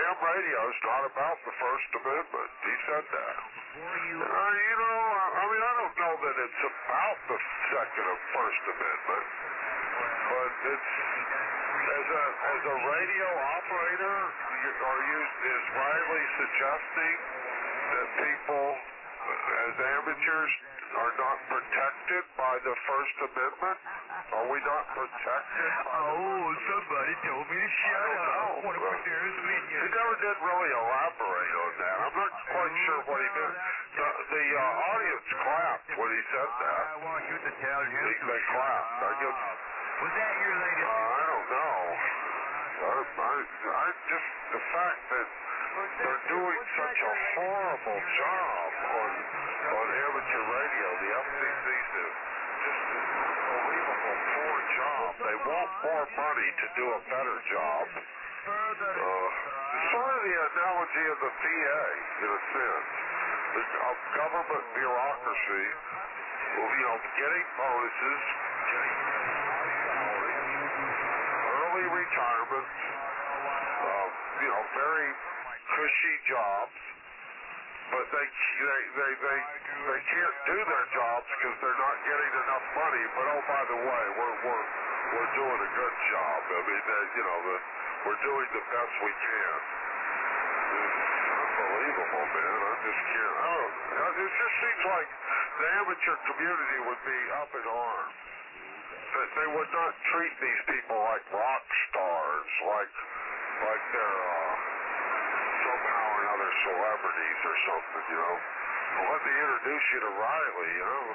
AM radio's not about the First Amendment. He said that. I don't know that it's about the Second and First Amendment, but it's as a radio operator, is Riley suggesting that people as amateurs are not protected by the First Amendment? Are we not protected? Somebody told me to shut up. I want to put their opinion. He never did really elaborate on that. I'm not quite sure what he meant. The audience clapped when he said that. I want you to tell him. They clapped. Was that your latest? I don't know. I just, the fact that they're doing such a horrible job on amateur radio, the FCC's just an unbelievable poor job. They want more money to do a better job. It's sort of the analogy of the VA, in a sense. The government bureaucracy, getting bonuses, getting salaries, early retirements, very cushy jobs, but they can't do their jobs because they're not getting enough money. But oh, by the way, we're doing a good job. I mean, we're doing the best we can. It's unbelievable, man. I just can't. It just seems like the amateur community would be up in arms. That they would not treat these people like rock stars, like they're somehow or another celebrities or something, Well, let me introduce you to Riley,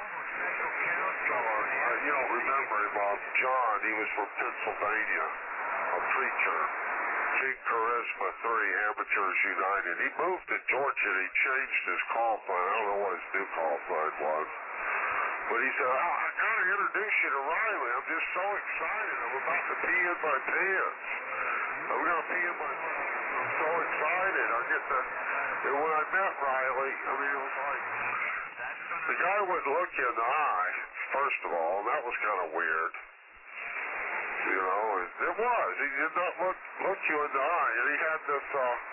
You don't remember him, John. He was from Pennsylvania, a preacher. Big Charisma 3, Amateurs United. He moved to Georgia and he changed his call sign. I don't know what his new call sign was. But he said, I got to introduce you to Riley. I'm just so excited. I'm about to pee in my pants. I'm going to pee in my pants. I'm so excited. And when I met Riley, it was like, the guy wouldn't look you in the eye, first of all, and that was kind of weird. It was. He did not look you in the eye, and he had this,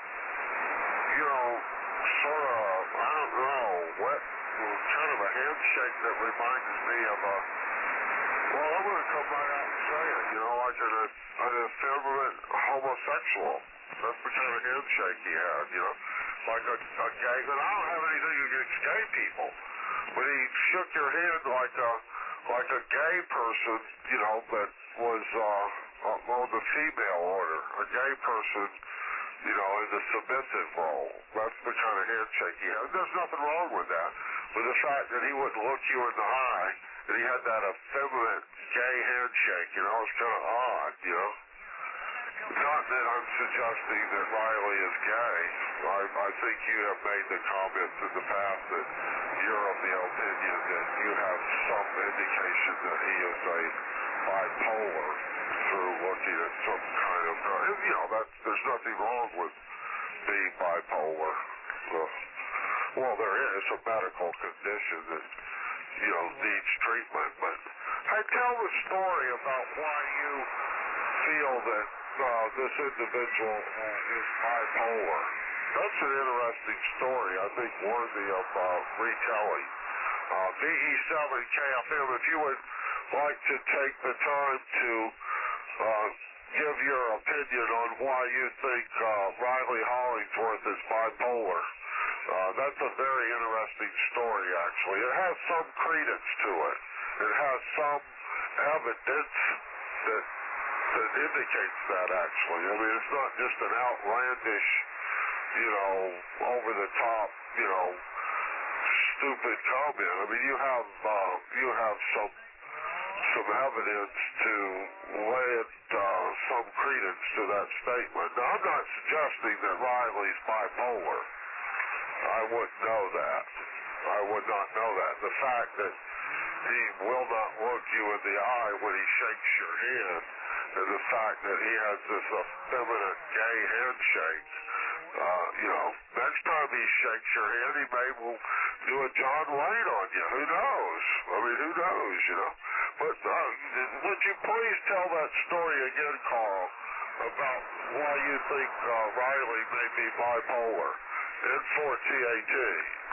sort of, I don't know, kind of a handshake that reminds me of I'm going to come right out and say it, like an effeminate homosexual. That's the kind of handshake he had, like a gay, and I don't have anything against gay people, but he shook your hand like a gay person, that was on the female order, a gay person, in the submissive role. That's the kind of handshake he had. There's nothing wrong with that. But the fact that he wouldn't look you in the eye, and he had that effeminate gay handshake, it's kind of odd, Not that I'm suggesting that Riley is gay. I think you have made the comments in the past that you're of the opinion that you have some indication that he is a bipolar through looking at some kind of, there's nothing wrong with being bipolar. Well, there is a medical condition that, needs treatment. But hey, tell the story about why you feel that this individual is bipolar. That's an interesting story, I think, worthy of retelling. BE7KFM, if you would like to take the time to give your opinion on why you think Riley Hollingsworth is bipolar. That's a very interesting story, actually. It has some credence to it. It has some evidence that indicates that, actually. It's not just an outlandish, over the top, stupid comment. You have some evidence to lend some credence to that statement. Now, I'm not suggesting that Riley's bipolar. I wouldn't know that. I would not know that. The fact that he will not look you in the eye when he shakes your hand, and the fact that he has this effeminate gay handshake, next time he shakes your hand, he may will do a John Wayne on you. Who knows? Who knows, But would you please tell that story again, Carl, about why you think Riley may be bipolar and for THC.